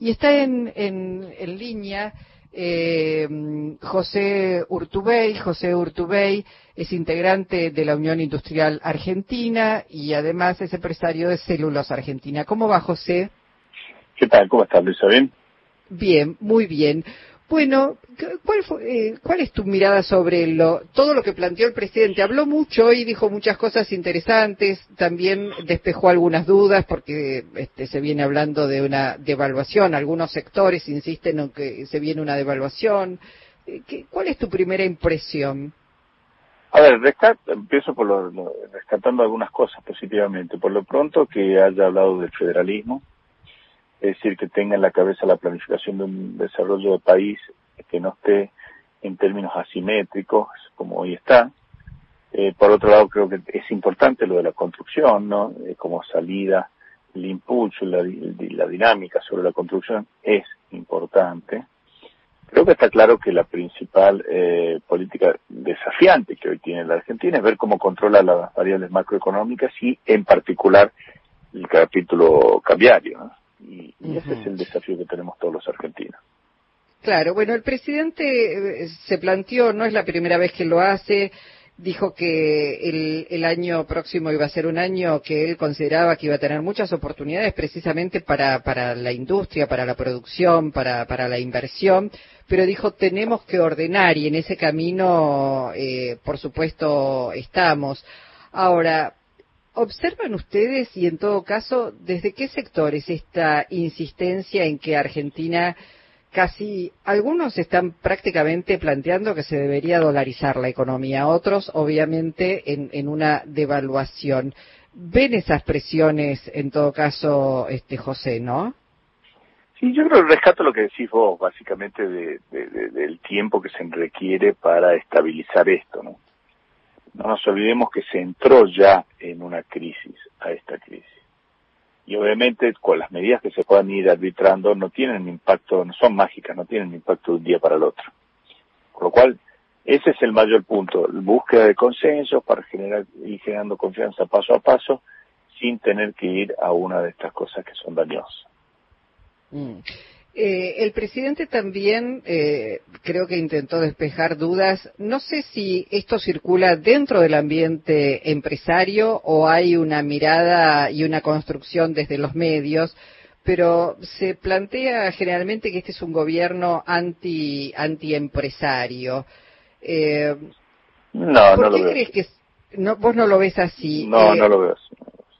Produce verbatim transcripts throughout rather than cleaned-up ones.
Y está en, en, en línea eh, José Urtubey. José Urtubey es integrante de la Unión Industrial Argentina y además es empresario de Celulosa Argentina. ¿Cómo va, José? ¿Qué tal? ¿Cómo estás, Luisa? ¿Bien? Bien, muy bien. Bueno, ¿cuál, fue, eh, ¿cuál es tu mirada sobre lo, todo lo que planteó el presidente? Habló mucho y dijo muchas cosas interesantes, también despejó algunas dudas porque este, se viene hablando de una devaluación, algunos sectores insisten en que se viene una devaluación. ¿Qué, ¿Cuál es tu primera impresión? A ver, rescat, empiezo por lo, lo, rescatando algunas cosas positivamente. Por lo pronto, que haya hablado del federalismo, es decir, que tenga en la cabeza la planificación de un desarrollo de país que no esté en términos asimétricos, como hoy está. Eh, por otro lado, creo que es importante lo de la construcción, ¿no? Eh, como salida, el impulso, la, la dinámica sobre la construcción es importante. Creo que está claro que la principal eh, política desafiante que hoy tiene la Argentina es ver cómo controla las variables macroeconómicas y, en particular, el capítulo cambiario, ¿no? Y, y ese uh-huh. es el desafío que tenemos todos los argentinos. Claro, bueno, el presidente se planteó, no es la primera vez que lo hace, dijo que el, el año próximo iba a ser un año que él consideraba que iba a tener muchas oportunidades precisamente para, para la industria, para la producción, para, para la inversión, pero dijo tenemos que ordenar y en ese camino, eh, por supuesto, estamos. Ahora, ¿observan ustedes y en todo caso desde qué sectores esta insistencia en que Argentina casi, algunos están prácticamente planteando que se debería dolarizar la economía, otros obviamente en, en una devaluación? ¿Ven esas presiones en todo caso, este José, no? Sí, yo creo que rescato lo que decís vos, básicamente de, de, de, del tiempo que se requiere para estabilizar esto, ¿no? No nos olvidemos que se entró ya en una crisis, a esta crisis. Y obviamente con las medidas que se puedan ir arbitrando no tienen impacto, no son mágicas, no tienen impacto de un día para el otro. Con lo cual, ese es el mayor punto, la búsqueda de consensos para generar, ir generando confianza paso a paso, sin tener que ir a una de estas cosas que son dañosas. Mm. Eh, el presidente también eh, creo que intentó despejar dudas. No sé si esto circula dentro del ambiente empresario o hay una mirada y una construcción desde los medios, pero se plantea generalmente que este es un gobierno anti antiempresario. Eh, no, ¿Por no qué lo veo crees así. que no, vos no lo ves así? No, eh, no lo veo así.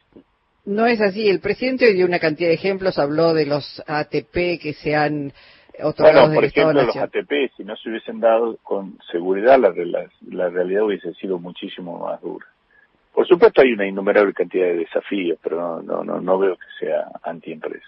No es así. El presidente dio una cantidad de ejemplos, habló de los A T P que se han otorgado Bueno, por del Estado ejemplo, los Nacional. A T P, si no se hubiesen dado con seguridad, la, la, la realidad hubiese sido muchísimo más dura. Por supuesto hay una innumerable cantidad de desafíos, pero no no no, no veo que sea antiempresa.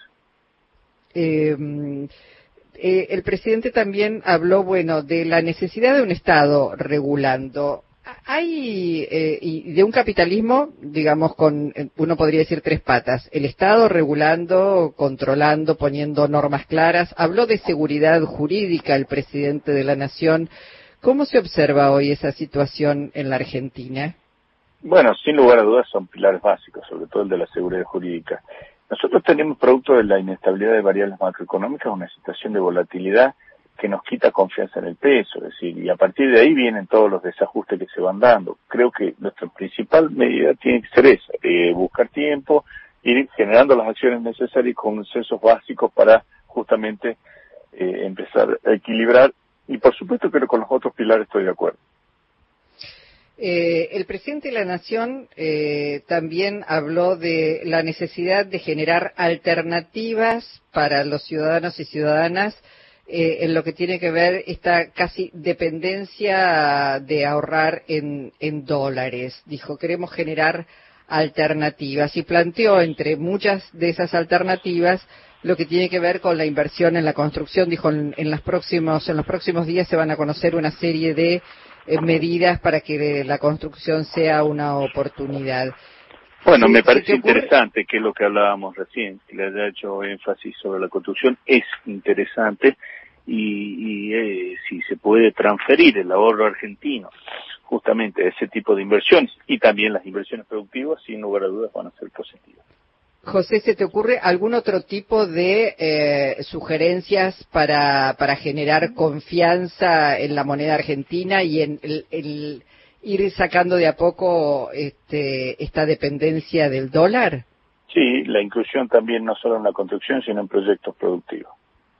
Eh, eh, el presidente también habló, bueno, de la necesidad de un Estado regulando. Hay, eh, y de un capitalismo, digamos, con, uno podría decir tres patas. El Estado regulando, controlando, poniendo normas claras. Habló de seguridad jurídica el presidente de la Nación. ¿Cómo se observa hoy esa situación en la Argentina? Bueno, sin lugar a dudas son pilares básicos, sobre todo el de la seguridad jurídica. Nosotros tenemos, producto de la inestabilidad de variables macroeconómicas, una situación de volatilidad que nos quita confianza en el peso, es decir, y a partir de ahí vienen todos los desajustes que se van dando. Creo que nuestra principal medida tiene que ser esa, eh, buscar tiempo, ir generando las acciones necesarias y consensos básicos para justamente eh, empezar a equilibrar, y por supuesto que con los otros pilares estoy de acuerdo. Eh, el presidente de la Nación eh, también habló de la necesidad de generar alternativas para los ciudadanos y ciudadanas eh, en lo que tiene que ver esta casi dependencia de ahorrar en, en dólares. Dijo, queremos generar alternativas y planteó entre muchas de esas alternativas lo que tiene que ver con la inversión en la construcción. Dijo, en, en, los, próximos, en los próximos días se van a conocer una serie de eh, medidas para que la construcción sea una oportunidad. Bueno, ¿Se, me parece ocurre... interesante que es lo que hablábamos recién, que le haya hecho énfasis sobre la construcción, es interesante y, y eh, si se puede transferir el ahorro argentino justamente a ese tipo de inversiones y también las inversiones productivas, sin lugar a dudas van a ser positivas. José, ¿se te ocurre algún otro tipo de eh, sugerencias para, para generar confianza en la moneda argentina y en el, el ir sacando de a poco este, esta dependencia del dólar? Sí, la inclusión también no solo en la construcción, sino en proyectos productivos.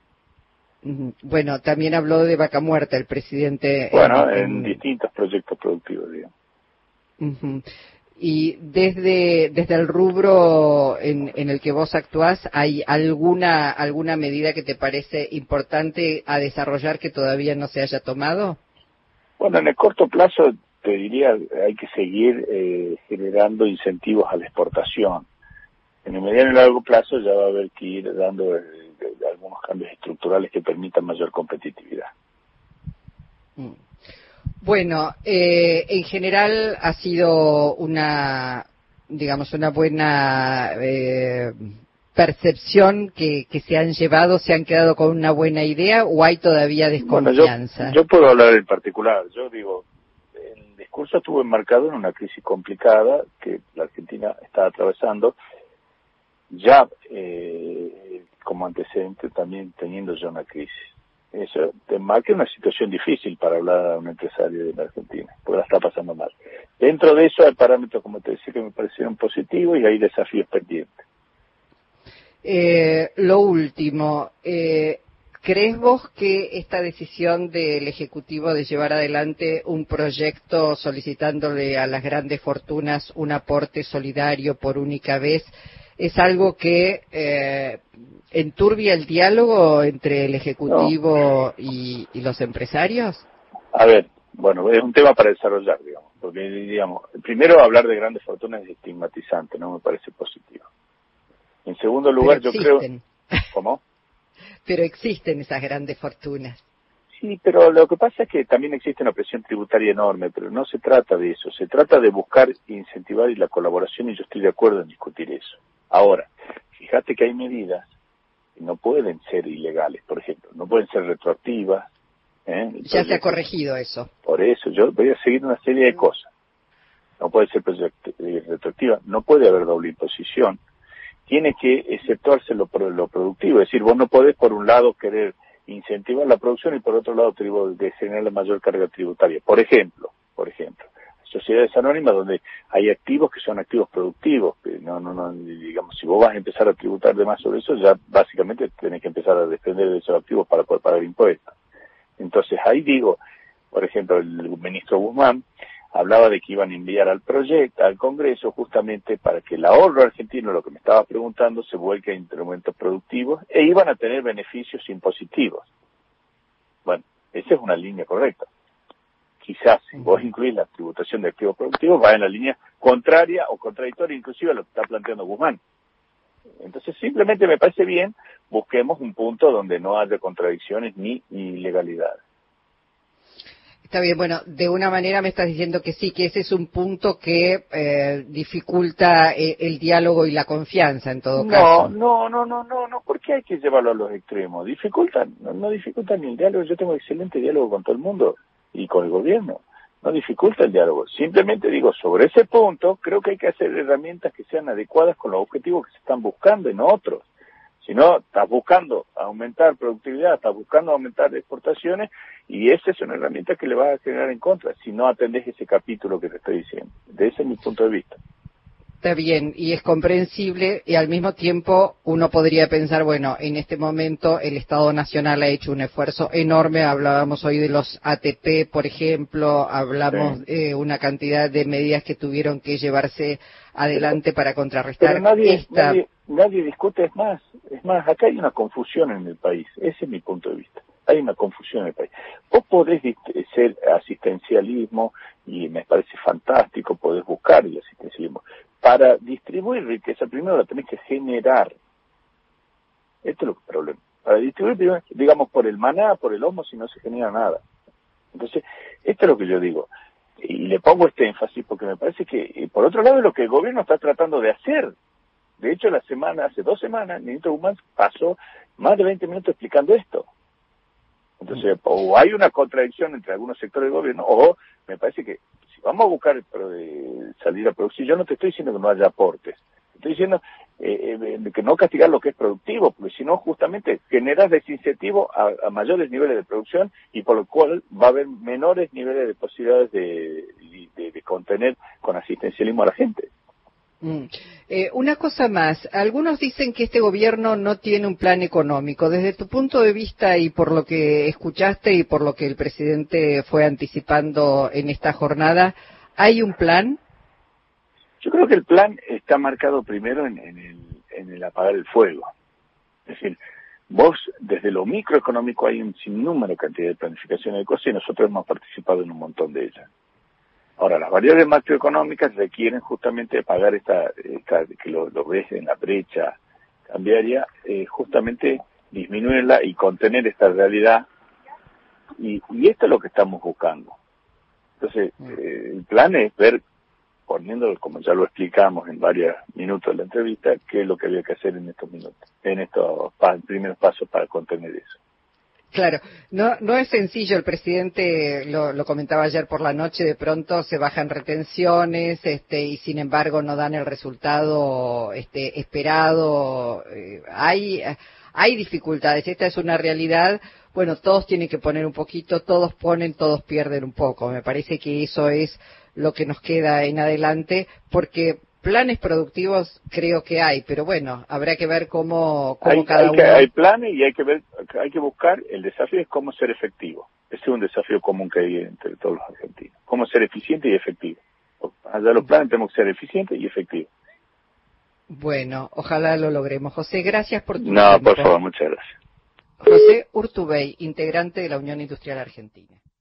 Bueno, también habló de vaca muerta el presidente. Bueno, en, en, en distintos proyectos productivos, digamos. Uh-huh. Y desde desde el rubro en, en el que vos actuás, ¿hay alguna alguna medida que te parece importante a desarrollar que todavía no se haya tomado? Bueno, en el corto plazo te diría hay que seguir eh, generando incentivos a la exportación. En el mediano y largo plazo ya va a haber que ir dando eh, de, de algunos cambios estructurales que permitan mayor competitividad. Mm. Bueno, eh, en general ha sido una, digamos, una buena eh, percepción que, que se han llevado, se han quedado con una buena idea, o hay todavía desconfianza. Bueno, yo, yo puedo hablar en particular. Yo digo, el discurso estuvo enmarcado en una crisis complicada que la Argentina está atravesando, ya eh, como antecedente también teniendo ya una crisis. Eso te marca una situación difícil para hablar a un empresario de la Argentina, porque la está pasando mal. Dentro de eso hay parámetros, como te decía, que me parecieron positivos y hay desafíos pendientes. Eh, lo último, eh, ¿crees vos que esta decisión del Ejecutivo de llevar adelante un proyecto solicitándole a las grandes fortunas un aporte solidario por única vez es algo que eh, enturbia el diálogo entre el Ejecutivo no. y, y los empresarios? A ver, bueno, es un tema para desarrollar, digamos, porque, digamos, primero hablar de grandes fortunas es estigmatizante, no me parece positivo. En segundo lugar, yo creo... ¿Cómo? Pero existen esas grandes fortunas. Sí, pero lo que pasa es que también existe una presión tributaria enorme, pero no se trata de eso, se trata de buscar incentivar y la colaboración, y yo estoy de acuerdo en discutir eso. Ahora, fíjate que hay medidas que no pueden ser ilegales, por ejemplo, no pueden ser retroactivas. ¿eh? Ya se ha corregido eso. Por eso, yo voy a seguir una serie de cosas. No puede ser retroactiva, no puede haber doble imposición, tiene que exceptuarse lo, lo productivo, es decir, vos no podés por un lado querer incentivar la producción y por otro lado de generar la mayor carga tributaria. Por ejemplo, por ejemplo, sociedades anónimas donde hay activos que son activos productivos, que no, no, no, digamos, si vos vas a empezar a tributar de más sobre eso, ya básicamente tenés que empezar a depender de esos activos para poder pagar impuestos. Entonces ahí digo, por ejemplo, el ministro Guzmán hablaba de que iban a enviar al proyecto, al Congreso, justamente para que el ahorro argentino, lo que me estaba preguntando, se vuelque a instrumentos productivos e iban a tener beneficios impositivos. Bueno, esa es una línea correcta. Quizás si vos incluís la tributación de activos productivos, va en la línea contraria o contradictoria inclusive a lo que está planteando Guzmán. Entonces simplemente me parece bien, busquemos un punto donde no haya contradicciones ni ilegalidades. Está bien, bueno, de una manera me estás diciendo que sí, que ese es un punto que eh, dificulta el, el diálogo y la confianza en todo no, caso. No, no, no, no, no, ¿por qué hay que llevarlo a los extremos? Dificultan, no, no dificultan ni el diálogo, yo tengo excelente diálogo con todo el mundo y con el gobierno, no dificulta el diálogo, simplemente digo, sobre ese punto creo que hay que hacer herramientas que sean adecuadas con los objetivos que se están buscando y no otros. Si no, estás buscando aumentar productividad, estás buscando aumentar exportaciones y esa es una herramienta que le vas a generar en contra si no atendés ese capítulo que te estoy diciendo. De ese es mi punto de vista. Está bien, y es comprensible, y al mismo tiempo uno podría pensar, bueno, en este momento el Estado Nacional ha hecho un esfuerzo enorme, hablábamos hoy de los A T P, por ejemplo, hablamos de sí. eh, una cantidad de medidas que tuvieron que llevarse adelante pero, para contrarrestar pero nadie, esta... Nadie, nadie discute, es más, es más, acá hay una confusión en el país, ese es mi punto de vista. Hay una confusión en el país. Vos podés ser asistencialismo, y me parece fantástico, podés buscar el asistencialismo. Para distribuir riqueza, primero la tenés que generar. Esto es el problema. Para distribuir, primero, digamos, por el maná, por el homo, si no se genera nada. Entonces, esto es lo que yo digo. Y le pongo este énfasis porque me parece que, por otro lado, es lo que el gobierno está tratando de hacer. De hecho, la semana, hace dos semanas, el ministro Guzmán pasó más de veinte minutos explicando esto. Entonces, o hay una contradicción entre algunos sectores del gobierno, o me parece que si vamos a buscar salir a producir, yo no te estoy diciendo que no haya aportes, estoy diciendo eh, eh, que no castigar lo que es productivo, porque si no, justamente generas desincentivo a, a mayores niveles de producción y por lo cual va a haber menores niveles de posibilidades de, de, de contener con asistencialismo a la gente. Mm. Eh, una cosa más, algunos dicen que este gobierno no tiene un plan económico. Desde tu punto de vista y por lo que escuchaste y por lo que el presidente fue anticipando en esta jornada, ¿hay un plan? Yo creo que el plan está marcado primero en, en, el, en el apagar el fuego. Es decir, vos desde lo microeconómico hay un sinnúmero cantidad de planificación de cosas y nosotros hemos participado en un montón de ellas. Ahora, las variables macroeconómicas requieren justamente pagar esta, esta que lo, lo ves en la brecha cambiaria, eh, justamente disminuirla y contener esta realidad. Y, y esto es lo que estamos buscando. Entonces, eh, el plan es ver, poniéndolo como ya lo explicamos en varios minutos de la entrevista, qué es lo que había que hacer en estos minutos, en estos pa primeros pasos para contener eso. Claro, no no es sencillo, el presidente lo, lo comentaba ayer por la noche, de pronto se bajan retenciones este, y sin embargo no dan el resultado este, esperado, eh, hay, hay dificultades, esta es una realidad, bueno, todos tienen que poner un poquito, todos ponen, todos pierden un poco, me parece que eso es lo que nos queda en adelante, porque planes productivos creo que hay, pero bueno, habrá que ver cómo, cómo hay, cada hay uno... Que, hay planes y hay que ver, hay que buscar, el desafío es cómo ser efectivo. Ese es un desafío común que hay entre todos los argentinos. Cómo ser eficiente y efectivo. Allá de los planes tenemos que ser eficientes y efectivos. Bueno, ojalá lo logremos. José, gracias por tu No, tiempo. por favor, muchas gracias. José Urtubey, integrante de la Unión Industrial Argentina.